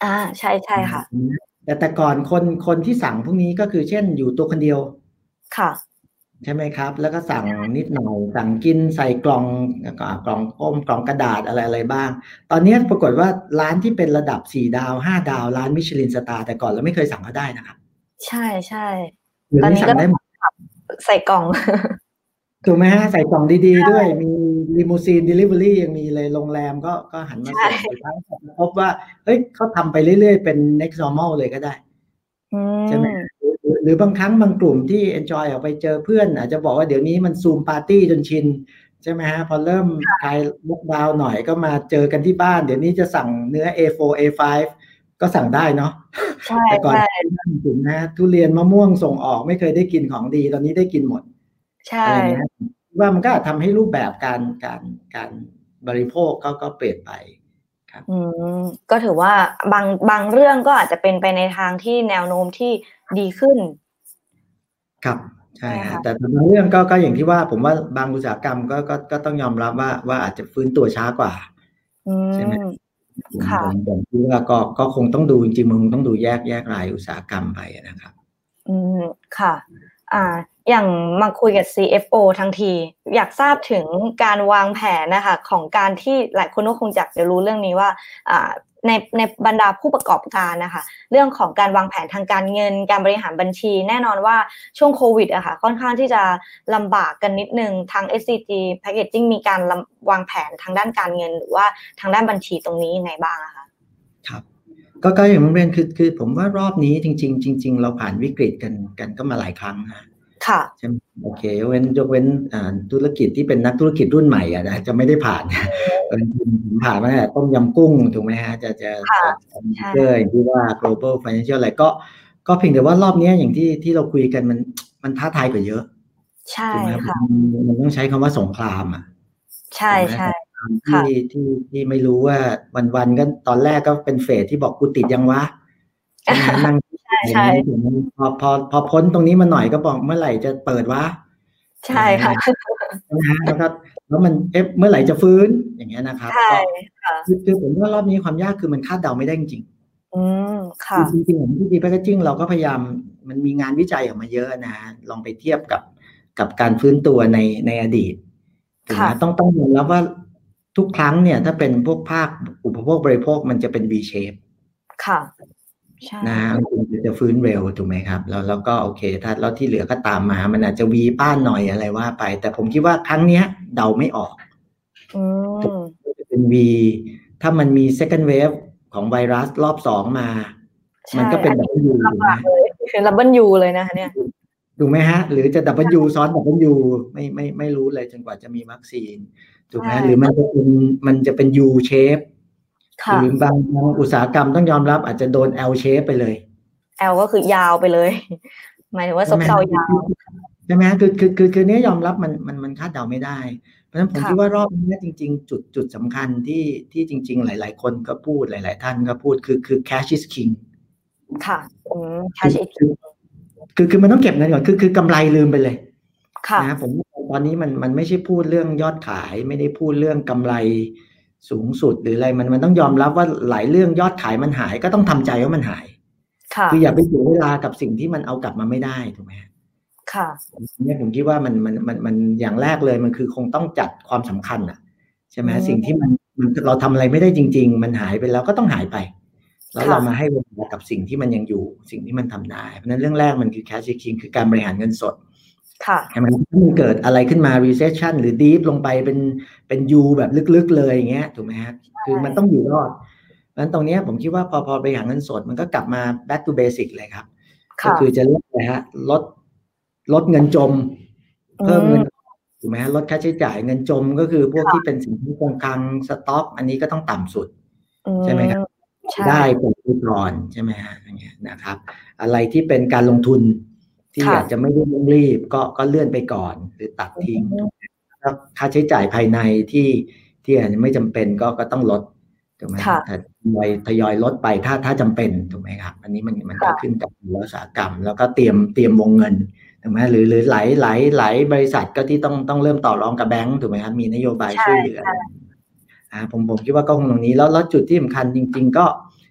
อ่าใช่ใช่ค่ะแต่แต่ก่อนคนคนที่สั่งพวกนี้ก็คือเช่นอยู่ตัวคนเดียวค่ะใช่ไหมครับแล้วก็สั่งนิดหน่อยสั่งกินใส่กล่องกล่องก้มกล่องกระดาษอะไรอะไรบ้างตอนนี้ปรากฏว่าร้านที่เป็นระดับสี่ดาวห้าดาวร้านมิชลินสตาร์แต่ก่อนเราไม่เคยสั่งเขาได้นะครับใช่ใช่ตอนนี้สั่งได้หมดใส่กล่องถูกไหมฮะใส่กล่องดีๆด้วยมีลิมูซีนเดลิเวอรี่ยังมีเลยโรงแรมก็ก็หันมาส่งไปทั้งพบว่าเฮ้ยเขาทำไปเรื่อยๆเป็น next normal เลยก็ได้ใช่ไหมหรือบางครั้งบางกลุ่มที่ enjoy ออกไปเจอเพื่อนอาจจะบอกว่าเดี๋ยวนี้มันซูมปาร์ตี้จนชินใช่ไหมฮะพอเริ่มคลายล็อกดาวน์หน่อยก็มาเจอกันที่บ้านเดี๋ยวนี้จะสั่งเนื้อ เอ โฟร์ เอ ไฟว์ ก็สั่งได้เนาะแต่ก่อนถึงนะทุเรียนมะม่วงส่งออกไม่เคยได้กินของดีตอนนี้ได้กินหมดใช่ว่ามันก็ทำให้รูปแบบการการการบริโภคก็ก็เปลี่ยนไปครับอืมก็ถือว่าบางบางเรื่องก็อาจจะเป็นไปในทางที่แนวโน้มที่ดีขึ้นครับใช่ฮะแต่บางเรื่องก็ก็อย่างที่ว่าผมว่าบางอุตสาหกรรมก็ก็ก็ต้องยอมรับว่าว่าอาจจะฟื้นตัวช้ากว่าใช่ไหมค่ะผมคิดว่าก็ก็คงต้องดูจริงๆมึงต้องดูแยกแยกรายอุตสาหกรรมไปนะครับอืมค่ะอ่าอย่างมาคุยกับ ซี เอฟ โอ ทั้งทีอยากทราบถึงการวางแผนนะคะของการที่หลายคนก็คงอยากจะรู้เรื่องนี้ว่าอ่าในในบรรดาผู้ประกอบการนะคะเรื่องของการวางแผนทางการเงินการบริหารบัญชีแน่นอนว่าช่วงโควิดอะค่ะค่อนข้างที่จะลำบากกันนิดนึงทาง เอส ซี จี Packaging มีการวางแผนทางด้านการเงินหรือว่าทางด้านบัญชีตรงนี้ยังไงบ้างอะคะครับก็ก็อย่างเรียนคือคือผมว่ารอบนี้จริงๆจริงๆเราผ่านวิกฤตกันกันก็มาหลายครั้งนะค่ะใช่ไหมโอเคเว้นยกเว้นอ่าธุรกิจที่เป็นนักธุรกิจรุ่นใหม่อ่ะนะจะไม่ได้ผ่านเป็นผมผ่านมาเนี่ยต้มยำกุ้งถูกไหมฮะจะจะจะเจออย่างที่ว่า global financial อะไรก็ก็เพียงแต่ว่ารอบนี้อย่างที่ที่เราคุยกันมันมันท้าทายกว่าเยอะใช่ค่ะมันต้องใช้คำว่าสงครามอ่ะใช่ใช่ที่ที่ที่ไม่รู้ว่าวันๆก็ตอนแรกก็เป็นเฟสที่บอกกูติดยังวะใช่ไหมนั่งใช่ใช่พอพอพอพ้นตรงนี้มาหน่อยก็บอกเมื่อไหร่จะเปิดวะใช่ค่ะนะแล้วก็แล้วมันเอ๊ะเมื่อไหร่จะฟื้นอย่างเงี้ยนะครับใช่ค่ะคือผมว่ารอบนี้ความยากคือมันคาดเดาไม่ได้จริงอืมค่ะจริงๆผมที่ดีแพคเกจจิ้งเราก็พยายามมันมีงานวิจัยออกมาเยอะนะลองไปเทียบกับกับการฟื้นตัวในในอดีตถูกไหมต้องต้องยอมรับว่าทุกครั้งเนี่ยถ้าเป็นพวกภาคอุปโภคบริโภคมันจะเป็น V shape ค่ะนะคุณจะฟื้นเร็วถูกไหมครับแล้วแล้วก็โอเคถ้าแล้วที่เหลือก็ตามมามันอาจจะวีป้านหน่อยอะไรว่าไปแต่ผมคิดว่าครั้งเนี้ยเดาไม่ออกอืมจะเป็น V ถ้ามันมี second wave ของไวรัสรอบสองมามันก็เป็น W ถูกไหมคือ W เลยนะคะเนี่ยถูกไหมฮะหรือจะ W ซ้อน W ไม่ไม่ไม่รู้เลยจนกว่าจะมีวัคซีนถูกไหมหรือมันจะเป็นมันจะเป็น U shapeหรือบางอุตสาหกรรมต้องยอมรับอาจจะโดน L shape ไปเลย L ก็คือยาวไปเลยหมายถึงว่าซบเซายาวใช่ไหมคือคือคือคือเนี้ยยอมรับมันมันมันคาดเดาไม่ได้เพราะฉะนั้นผมคิดว่ารอบนี้จริงๆจุดจุดสำคัญที่ที่จริงๆหลายๆคนก็พูดหลายๆท่านก็พูดคือคือ cash is king ค่ะอืม cash is king คือคือมันต้องเก็บเงินก่อนคือคือกำไรลืมไปเลยนะผมตอนนี้มันมันไม่ใช่พูดเรื่องยอดขายไม่ได้พูดเรื่องกำไรสูงสุดหรืออะไรมันมันต้องยอมรับว่าหลายเรื่องยอดขายมันหายก็ต้องทำใจว่ามันหายคืออย่าไปเสียเวลากับสิ่งที่มันเอากลับมาไม่ได้ถูกไหมค่ะเนี่ยผมคิดว่ามันมันมันมันอย่างแรกเลยมันคือคงต้องจัดความสำคัญอ่ะใช่ไหมสิ่งที่มันเราทำอะไรไม่ได้จริงๆมันหายไปแล้วก็ต้องหายไปแล้วเรามาให้เวลากับสิ่งที่มันยังอยู่สิ่งที่มันทำได้เพราะนั้นเรื่องแรกมันคือ cash is king คือการบริหารเงินสดค่ะถ้ามันเกิดอะไรขึ้นมา recession หรือ deep ลงไปเป็นเป็น U แบบลึกๆเลยอย่างเงี้ยถูกไหมฮะคือมันต้องอยู่รอดเพราะฉะนั้นตรงนี้ผมคิดว่าพอพอบริหารเงินสดมันก็กลับมา back to basic เลยครับก็คือจะลดอะไรฮะลดลดเงินจมเพิ่มเงินถูกไหมฮะลดค่าใช้จ่ายเงินจมก็คือพวกที่เป็นสินค้าคงคลังสต็อกอันนี้ก็ต้องต่ำสุดใช่ไหมครับได้ผลตอบแทนใช่ไหมฮะอย่างเงี้ยนะครับอะไรที่เป็นการลงทุนที่อาจจะไม่ได้ต้องรีบก็ก็เลื่อนไปก่อนหรือตัดทิ้งแล้วค่าใช้จ่ายภายในที่ที่อาจจะไม่จำเป็นก็ก็ต้องลดถูกไหมทยอยทยอยลดไปถ้าถ้าจำเป็นถูกไหมครับอันนี้มันมันก็ขึ้นกับอุตสาหกรรมแล้วก็เตรียมเตรียมวงเงินถูกไหมหรือหรือหลายหลายหลายบริษัทก็ที่ต้องต้องเริ่มต่อรองกับแบงก์ถูกไหมครับมีนโยบายช่วยเหลืออ่าผมผมคิดว่าก็คงตรงนี้แล้วแล้วจุดที่สำคัญจริงๆก็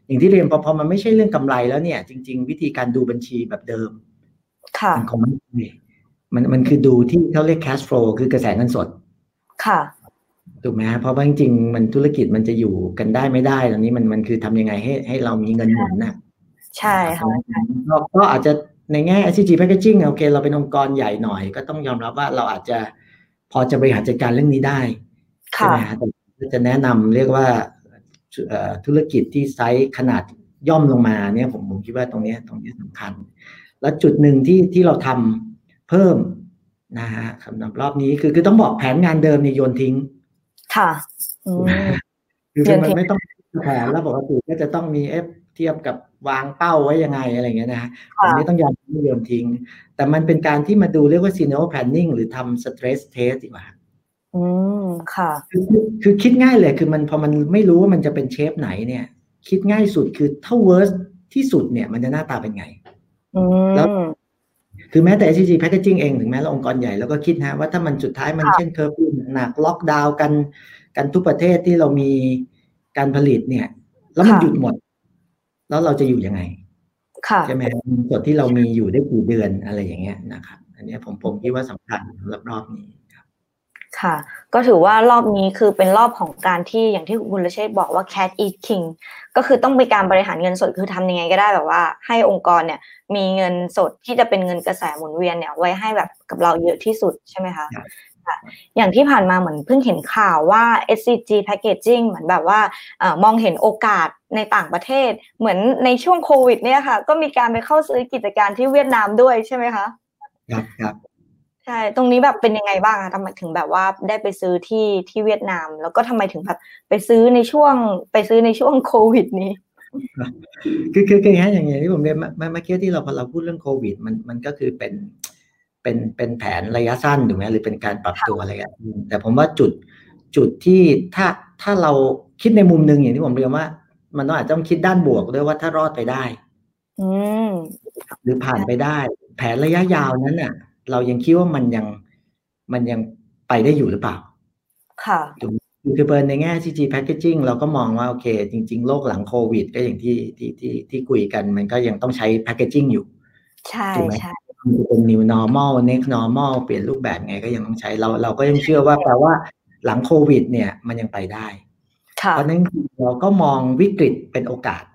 อย่างที่เรียนพอพอมันไม่ใช่เรื่องกำไรแล้วเนี่ยจริงๆวิธีการดูบัญชีแบบเดิมมันคงไม่มันมันคือดูที่เขาเรียก cash flow คือกระแสเงินสดค่ะถูกไหมเพราะว่าจริงๆมันธุรกิจมันจะอยู่กันได้ไม่ได้ตอนนี้มันมันคือทำยังไงให้ให้เรามีเงินหมุนน่ะใช่ค่ะก็อาจจะในแง่ เอส ซี จี Packaging โอเคเราเป็นองค์กรใหญ่หน่อยก็ต้องยอมรับว่าเราอาจจะพอจะบริหารจัดการเรื่องนี้ได้ใช่ไหมฮะแต่จะแนะนำเรียกว่าธุรกิจที่ไซส์ขนาดย่อมลงมาเนี่ยผมผมคิดว่าตรงนี้ตรงนี้สำคัญแล้วจุดหนึ่งที่ที่เราทำเพิ่มนะฮะสำหรับรอบนี้คือคือต้องบอกแผนงานเดิมเนี่ยโยนทิ้งค่ะคือมันไม่ต้องแผนแล้วปกติก็จะต้องมีเอฟเทียบกับวางเป้าไว้ยังไงอะไรเงี้ยนะฮะอันนี้ต้องยอมโยนทิ้งแต่มันเป็นการที่มาดูเรียกว่า scenario planning หรือทำ stress test ดีกว่าอืมค่ะคือคือคิดง่ายเลยคือมันพอมันไม่รู้ว่ามันจะเป็นเชฟไหนเนี่ยคิดง่ายสุดคือถ้า worst ที่สุดเนี่ยมันจะหน้าตาเป็นไงแล้วคือแม้แต่ เอส ซี จี Packaging เองถึงแม้เราองค์กรใหญ่แล้วก็คิดนะว่าถ้ามันสุดท้ายมันเช่นเคอร์ฟิวหนักล็อกดาวน์กันกันทุกประเทศที่เรามีการผลิตเนี่ยแล้วมันหยุดหมดแล้วเราจะอยู่ยังไงใช่ไหมส่วนที่เรามีอยู่ได้กี่เดือนอะไรอย่างเงี้ยนะครับอันนี้ผมผมคิดว่าสำคัญสำหรับรอบนี้ค่ะก็ถือว่ารอบนี้คือเป็นรอบของการที่อย่างที่คุณเลเชษบอกว่า cat eat king ก็คือต้องมีการบริหารเงินสดคือทำยังไงก็ได้แบบว่าให้องค์กรเนี่ยมีเงินสดที่จะเป็นเงินกระแสหมุนเวียนเนี่ยไว้ให้แบบกับเราเยอะที่สุดใช่ไหมคะอย่างที่ผ่านมาเหมือนเพิ่งเห็นข่าวว่า เอส ซี จี Packaging เหมือนแบบว่าอ่ามองเห็นโอกาสในต่างประเทศเหมือนในช่วงโควิดเนี่ยค่ะก็มีการไปเข้าซื้อกิจการที่เวียดนามด้วยใช่ไหมคะครับครับใช่ตรงนี้แบบเป็นยังไงบ้างคะทำไมถึงแบบว่าได้ไปซื้อที่ที่เวียดนามแล้วก็ทำไมถึงแบบไปซื้อในช่วงไปซื้อในช่วงโควิดนี้คือคือคืออย่างอย่างที่ผมเรียนเมื่อกี้ที่เราพอเราพูดเรื่องโควิดมันมันก็คือเป็นเป็นเป็นแผนระยะสั้นถูกไหมหรือเป็นการปรับตัวอะไรกันแต่ผมว่าจุดจุดที่ถ้าถ้าเราคิดในมุมนึงอย่างที่ผมเรียนว่ามันต้องอาจจะต้องคิดด้านบวกด้วยว่าถ้ารอดไปได้หรือผ่านไปได้แผนระยะยาวนั้นน่ะเรายังคิดว่ามันยังมันยังไปได้อยู่หรือเปล่าค่ะคือเปิดในแง่ ซี จี Packaging เราก็มองว่าโอเคจริงๆโลกหลังโควิดก็อย่างที่ที่ที่ที่คุยกันมันก็ยังต้องใช้ Packaging อยู่ใช่ใช่เป็น new normal next normal เปลี่ยนรูปแบบไงก็ยังต้องใช้เราเราก็ยังเชื่อว่าแปลว่าหลังโควิดเนี่ยมันยังไปได้เพราะนั้นเราก็มองวิกฤตเป็นโอกาส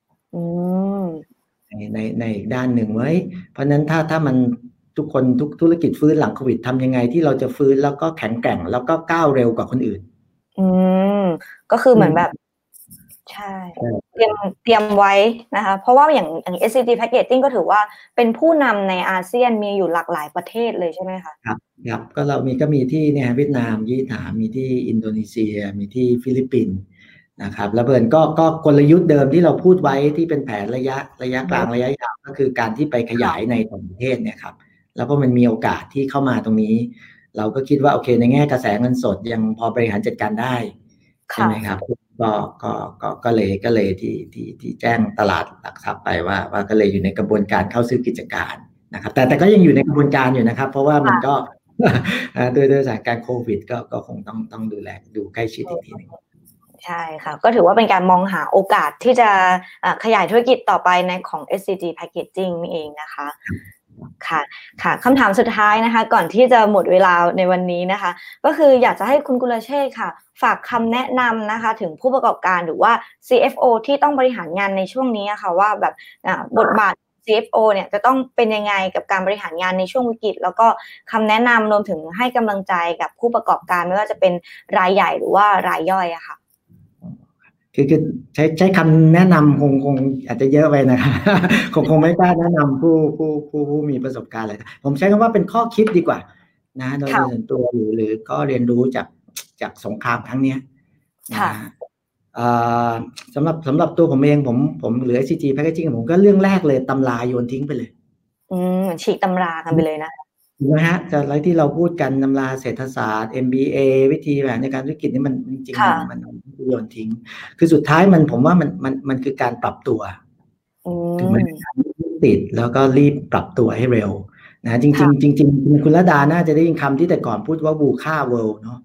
ในในในอีกด้านหนึ่งไว้เพราะนั้นถ้าถ้ามันทุกคนทุกธุรกิจฟื้นหลังโควิดทำยังไงที่เราจะฟื้นแล้วก็แข็งแกร่งแล้วก็ก้าวเร็วกว่าคนอื่นอืมก็คือเหมือนแบบใช่เตรียมเตรียมไว้นะคะเพราะว่าอย่างอย่าง เอส ซี จี Packaging ก็ถือว่าเป็นผู้นำในอาเซียนมีอยู่หลากหลายประเทศเลยใช่ไหมคะครับครับก็เรามีก็มีที่เนี่ยเวียดนามยี่หนามีที่อินโดนีเซียมีที่ฟิลิปปินส์นะครับแล้วเบิร์นก็ก็กลยุทธ์เดิมที่เราพูดไว้ที่เป็นแผนระยะระยะกลางระยะยาวก็คือการที่ไปขยายในต่างประเทศเนี่ยครับแล้วก็มันมีโอกาสที่เข้ามาตรงนี้เราก็คิดว่าโอเคในแง่กระแสเงินสดยังพอบริหารจัดการได้ใช่ไหมครับก็ก็ก็ก็เลยก็เลยที่ที่ที่แจ้งตลาดหลักทรัพย์ไปว่าว่าก็เลยอยู่ในกระบวนการเข้าซื้อกิจการนะครับแต่แต่ก็ยังอยู่ในกระบวนการอยู่นะครับเพราะว่ามันก็ด้วยด้วยสถานการณ์โควิดก็ก็คงต้องต้องดูแลดูใกล้ชิดอีกทีนึงใช่ค่ะก็ถือว่าเป็นการมองหาโอกาสที่จะขยายธุรกิจต่อไปในของ เอส ซี จี Packaging นี่เองนะคะค่ะค่ะคำถามสุดท้ายนะคะก่อนที่จะหมดเวลาในวันนี้นะคะก็คืออยากจะให้คุณกุลเชษฐ์ค่ะฝากคำแนะนำนะคะถึงผู้ประกอบการหรือว่า ซี เอฟ โอ ที่ต้องบริหารงานในช่วงนี้ค่ะว่าแบบบทบาท ซี เอฟ โอ เนี่ยจะต้องเป็นยังไงกับการบริหารงานในช่วงวิกฤตแล้วก็คำแนะนำรวมถึงให้กำลังใจกับผู้ประกอบการไม่ว่าจะเป็นรายใหญ่หรือว่ารายย่อยอะค่ะคือคือใช้ใช้คำแนะนำคงคงอาจจะเยอะไปนะครับคงคงไม่กล้าแนะนำผู้ผู้ผู้ผู้มีประสบการณ์เลยผมใช้คำว่าเป็นข้อคิดดีกว่านะโดยส่วนตัวหรือหรือก็เรียนรู้จากจากสงครามครั้งนี้นะสำหรับสำหรับตัวผมเองผมผมหรือ เอส ซี จี Packaging ผมก็เรื่องแรกเลยตำราโยนทิ้งไปเลยอืมฉีกตำรากันไปเลยนะถูกไหมฮะแต่อะไรที่เราพูดกันตำราเศรษฐศาสตร์ เอ็ม บี เอ วิธีแบบในการธุรกิจนี่มันจริงๆมันโยนทิ้งคือสุดท้ายมันผมว่ามันมันมันคือการปรับตัวถูกไหมติดแล้วก็รีบปรับตัวให้เร็วนะจริงๆจริงๆคุณระดาน่าจะได้ยินคำที่แต่ก่อนพูดว่าบูค่าเวิลด์เนาะ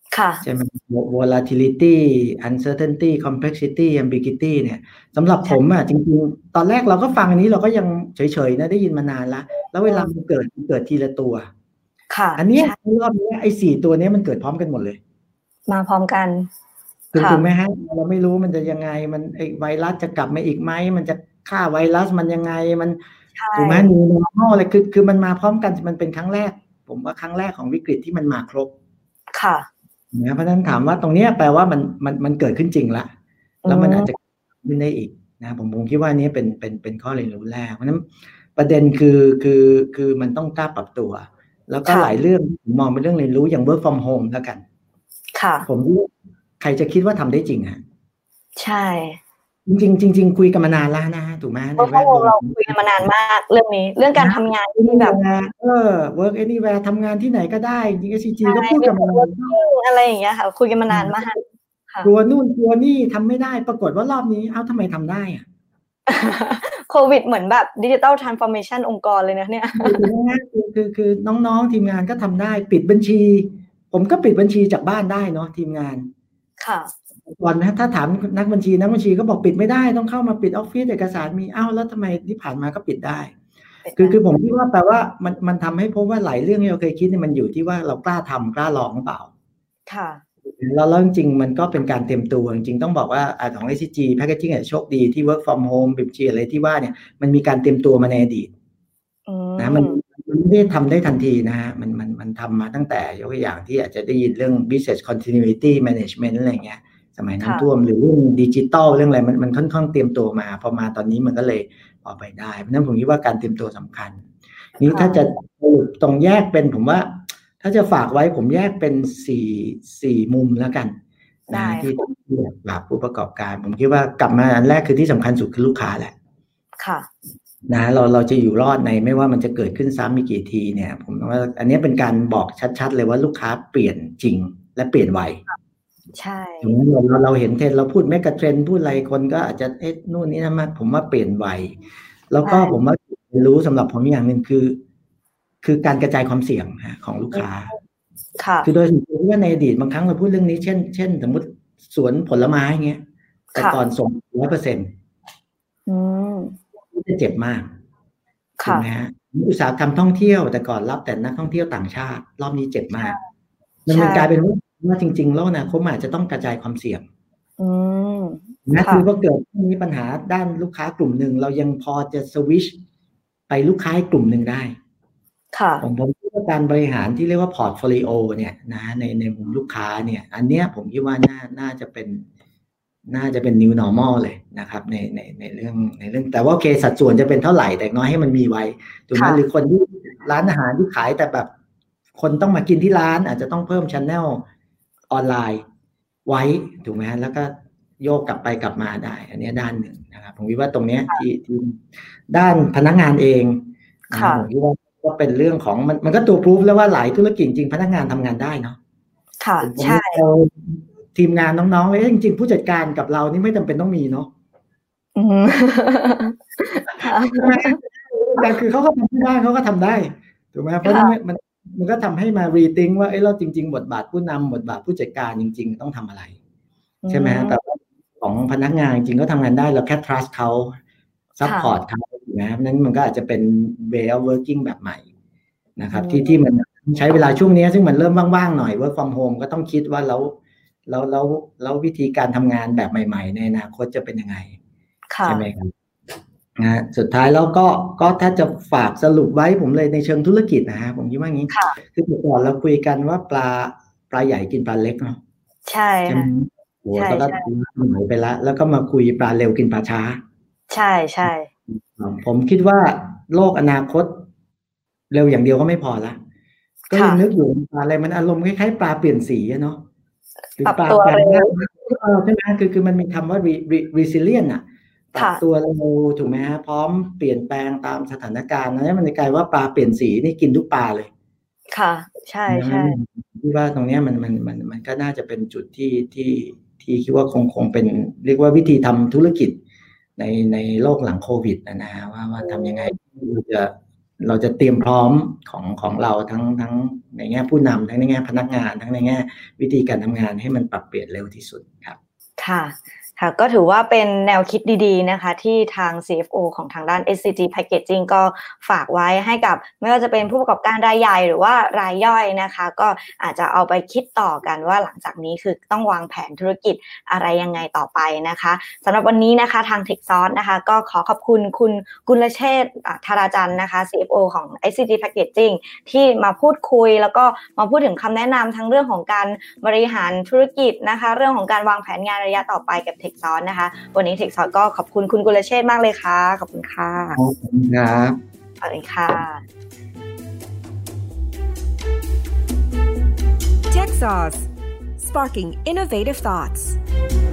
ค่ะใช่ไหม volatility uncertainty complexity ambiguity เนี่ยสำหรับผมอ่ะจริงๆตอนแรกเราก็ฟังอันนี้เราก็ยังเฉยๆนะได้ยินมานานละแล้วเวลามันเกิดมันเกิดทีละตัวค่ะอันนี้รอบนี้ไอ้สี่ตัวนี้มันเกิดพร้อมกันหมดเลยมาพร้อมกันถูกถูกไหมฮะเราไม่รู้มันจะยังไงมันไอ้ไวรัสจะกลับมาอีกไหมมันจะฆ่าไวรัสมันยังไงมันถูกไหมมีโนโม่อะไรคือคือมันมาพร้อมกันมันเป็นครั้งแรกผมว่าครั้งแรกของวิกฤตที่มันมาครบค่ะนะเพราะฉะนั้นถามว่าตรงนี้แปลว่ามันมันมันเกิดขึ้นจริงละแล้วมันอาจจะขึ้นได้อีกนะผมผมคิดว่านี้เป็นเป็นเป็นข้อเรียนรู้แรกเพราะฉะนั้นประเด็นคือคือคือมันต้องกล้าปรับตัวแล้วก็หลายเรื่องผมมองเป็นเรื่องเรียนรู้อย่าง work from home แล้วกันค่ะผมใครจะคิดว่าทำได้จริงฮะใช่จริงจริงจริงคุยกันมานานแล้วนะถูกไหมในแวดวงเราคุยกันมานานมากเรื่องนี้เรื่องการทำงานที่แบบเออ work anywhere ทำงานที่ไหนก็ได้จริง เอส ซี จี ก็พูดกันมานานอะไรอย่างเงี้ยค่ะคุยกันมานานมากกลัวนู่นกลัวนี่ทำไม่ได้ปรากฏว่ารอบนี้เอ้าทำไมทำได้อะโควิดเหมือนแบบดิจิตอลทรานส์ฟอร์เมชันองค์กรเลยนะเนี่ยคือคือคือน้องๆทีมงานก็ทำได้ปิดบัญชีผมก็ปิดบัญชีจากบ้านได้เนาะทีมงานค่ะก่อนนะถ้าถามนักบัญชีนักบัญชีก็บอกปิดไม่ได้ต้องเข้ามาปิดออฟฟิศเอกสารมีอ้าวแล้วทำไมที่ผ่านมาก็ปิดได้คือคือผมคิดว่าแปลว่ามันมันทำให้พบว่าหลายเรื่องที่เราเคยคิดเนี่ยมันอยู่ที่ว่าเรากล้าทำกล้าลองหรือเปล่าค่ะแล้วแล้วจริงๆมันก็เป็นการเตรียมตัวจริงๆต้องบอกว่าอ่าของ เอส ซี จี Packaging เนี่ยโชคดีที่ work from home บิบจีอะไรที่ว่าเนี่ยมันมีการเตรียมตัวมาในอดีตนะมันมันไม่ได้ทำได้ทันทีนะฮะมันมันมันทำมาตั้งแต่ยกตัวอย่างที่อาจจะได้ยินเรื่อง business continuity management อะไรเงี้ยสมัยน้ำท่วมหรือเรื่องดิจิตอลเรื่องอะไรมันมันค่อนข้างเตรียมตัวมาพอมาตอนนี้มันก็เลยพอไปได้เพราะฉะนั้นผมคิดว่าการเตรียมตัวสำคัญนี้ถ้าจะตรงแยกเป็นผมว่าถ้าจะฝากไว้ผมแยกเป็นสี่สี่มุมแล้วกันนะที่ที่ฝากผู้ประกอบการผมคิดว่ากลับมาอันแรกคือที่สำคัญสุดคือลูกค้าแหละค่ะนะเราเราจะอยู่รอดในไม่ว่ามันจะเกิดขึ้นซ้ำมีกี่ทีเนี่ยผมว่าอันนี้เป็นการบอกชัดๆเลยว่าลูกค้าเปลี่ยนจริงและเปลี่ยนไวใช่เราเราเห็นเทรนเราพูดแมกะเทรนพูดอะไรคนก็อาจจะเอ๊ะนู่นนี่นั่นมาผมว่าเปลี่ยนไวแล้วก็ผมว่ารู้สำหรับผมอย่างหนึ่งคือคือการกระจายความเสี่ยงของลูกค้าคือโดยส่วนตัวว่าในอดีตบางครั้งเราพูดเรื่องนี้เช่นเช่นสมมติสวนผลไม้เงี้ยแต่ก่อนส่งร้อยเปอร์เซ็นต์จะเจ็บมากถูกไหมฮะอุตสาหกรรมท่องเที่ยวแต่ก่อนรับแต่นักท่องเที่ยวต่างชาติรอบนี้เจ็บมากมันมันกลายเป็นว่าจริงๆแล้วนะเขาอาจจะต้องกระจายความเสี่ยงนะคือว่าเกิดมีปัญหาด้านลูกค้ากลุ่มหนึ่งเรายังพอจะสวิชไปลูกค้ากลุ่มหนึ่งได้ผมผมคิดว่าการบริหารที่เรียกว่าพอร์ตโฟลิโอเนี่ยนะในในมุมลูกค้าเนี่ยอันเนี้ยผมคิดว่าน่าน่าจะเป็นน่าจะเป็น new normal เลยนะครับในในในเรื่องในเรื่องแต่ว่าโอเคสัดส่วนจะเป็นเท่าไหร่แต่น้อยให้มันมีไว้ถูกไหมหรือคนที่ร้านอาหารที่ขายแต่แบบคนต้องมากินที่ร้านอาจจะต้องเพิ่ม channel ออนไลน์ไว้ถูกไหมแล้วก็โยกกลับไปกลับมาได้อันนี้ด้านหนึ่งนะครับผมคิดว่าตรงนี้ที่ที่ด้านพนักงานเองผมคิดว่าก็เป็นเรื่องของมันมันก็ตัวพรูฟแล้วว่าหลายธุรกิจจริงพนักงานทำงานได้เนาะค่ะใช่ทีมงานน้องๆเลยจริงๆผู้จัดการกับเรานี่ไม่จำเป็นต้องมีเนาะแต่คือเขาก็ทำได้เขาก็ทำได้ถูกไหมเพราะฉะนั้นมันมันก็ทำให้มารีทิงว่าเอ้เราจริงๆบทบาทผู้นำบทบาทผู้จัดการจริงๆต้องทำอะไรใช่ไหมแต่ของพนักงานจริงก็ทำงานได้เราแค่ trust เขา support เขานะนั้นมันก็อาจจะเป็น way of working แบบใหม่นะครับที่ที่มันใช้เวลาช่วงนี้ซึ่งมันเริ่มว่างๆหน่อย work from home ก็ต้องคิดว่าแล้วแล้วแล้วแล้ววิธีการทำงานแบบใหม่ๆในอนาคตจะเป็นยังไงใช่ไหมครับนะสุดท้ายแล้วก็ก็ถ้าจะฝากสรุปไว้ผมเลยในเชิงธุรกิจนะฮะผมคิดว่างี้คือเมื่อก่อนเราคุยกันว่าปลาปลาใหญ่กินปลาเล็กเนาะใช่โหแล้วก็หายไปแล้วแล้วก็มาคุยปลาเร็วกินปลาช้าใช่ใช่ผมคิดว่าโลกอนาคตเร็วอย่างเดียวก็ไม่พอละก็ยังนึกอยู่ปลาอะไรมันอารมณ์คล้ายๆปลาเปลี่ยนสีเนาะหรือปลาแปลงใช่ไหมคือคือมันมีคำว่า resilient อ่ะปรับตัวเร็วถูกไหมฮะพร้อมเปลี่ยนแปลงตามสถานการณ์นะมันกลายว่าปลาเปลี่ยนสีนี่กินทุกปลาเลยค่ะใช่ใช่ที่ว่าตรงนี้มันมันมันมันก็น่าจะเป็นจุดที่ที่ที่คิดว่าคงคงเป็นเรียกว่าวิธีทำธุรกิจในในโลกหลังโควิดนะนะว่าว่าทำยังไงจะเราจะเตรียมพร้อมของของเราทั้งทั้งในแง่ผู้นำทั้งในแง่พนักงานทั้งในแง่วิธีการทำงานให้มันปรับเปลี่ยนเร็วที่สุดครับค่ะค่ะก็ถือว่าเป็นแนวคิดดีๆนะคะที่ทาง ซี เอฟ โอ ของทางด้าน เอส ซี จี Packaging ก็ฝากไว้ให้กับไม่ว่าจะเป็นผู้ประกอบการรายใหญ่หรือว่ารายย่อยนะคะก็อาจจะเอาไปคิดต่อกันว่าหลังจากนี้คือต้องวางแผนธุรกิจอะไรยังไงต่อไปนะคะสำหรับวันนี้นะคะทาง TechSauce นะคะก็ขอขอบคุณคุณกุลเชษฐ์ธาราจันทร์นะคะ ซี เอฟ โอ ของ เอส ซี จี Packaging ที่มาพูดคุยแล้วก็มาพูดถึงคำแนะนำทั้งเรื่องของการบริหารธุรกิจนะคะเรื่องของการวางแผนงานระยะต่อไปกับTechSauce นะคะวันนี้ TechSauce ก็ขอบคุณคุณกุลเชษฐ์มากเลยค่ะขอบคุณค่ะขอบคุณครับสวัสดีค่ะ TechSauce Sparking Innovative Thoughts